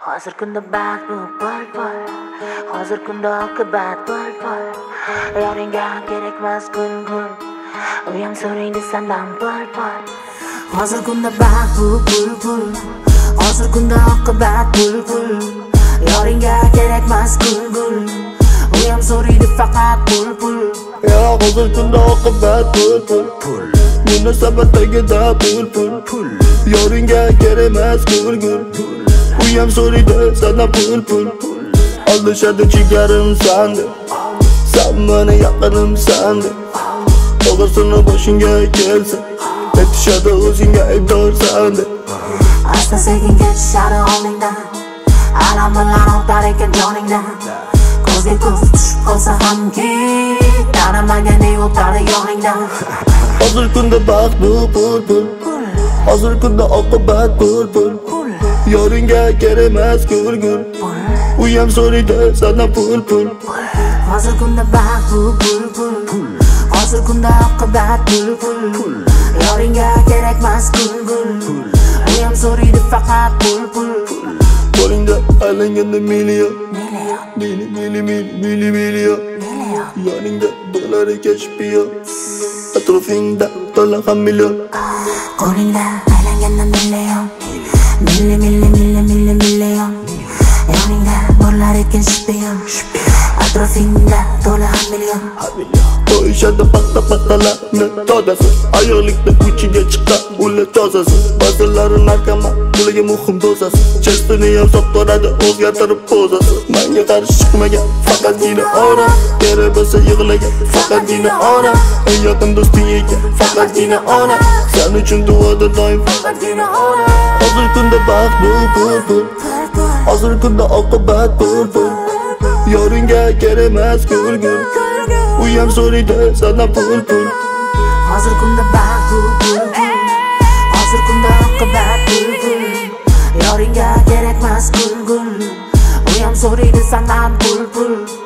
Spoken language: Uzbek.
Hozir kunda baxt bu pul. Hozir kunda oqibat pul. Yoringga kerakmas gul. Uyam so'raydi sendan pul. Hozir kunda baxt bu pul. Hozir kunda oqibat pul. Yoringga kerakmas gul. Uyam so'raydi faqat pul. Ya hozir kunda oqibat pul. Munosabat tagida pul. Yoringga kerakmas gul. Uyam so'raydi sendan pul. Aldashadi jigarim sandi, sen meni yaqinim sandi. Og'ir boshingga kelsa, aytishadi o'zingga aybdor sandi. Asta sekin ketishadi oldingdan, alam bilan o'tar ekan joningdan. Ko'zga ko'z tushib qolsa hamki, tanimagandek o'tadi yoningdan. Hozir kunda baxt bu pul. Hozir kunda oqibat pul. Yoringga kerakmas gul. Uyam so'raydi sendan pul. Hozir kunda baxt bu pul. Hozir kunda oqibat pul. Yoringga kerakmas gul. Uyam so'raydi faqat pul. Qo'lingda aylanganda million. Million. Yoningda bo'lar ekan shpiyon. Atrofingda to'la ham million. Qo'lingda aylanganda million. Million. Yoningda bo'lar ekan shpiyon. Atrofingda to'la ham million. Qo'yishadi paxtalarni tozasi, ayollikda uchiga chiqqan ular tozasi. Ba'zilari narkoman, bularga muhim dozasi. Chestini ham sottoradi, o'zgartirib pozasi. Menga qarshi chiqmagan faqatgina ona, kerak bo'lsa yig'lagan faqatgina ona. Eng yaqin do'sting ekan faqatgina ona. Sen uchun duoda doim faqatgina ona. Hozir kunda baxt bu pul. Hozir kunda oqibat pul. Yoringga kerakmas gul. Uyam so'raydi sendan pul. Hozir kunda baxt bu pul. Hozir kunda oqibat pul. Yoringga kerakmas gul. Uyam so'raydi sendan pul.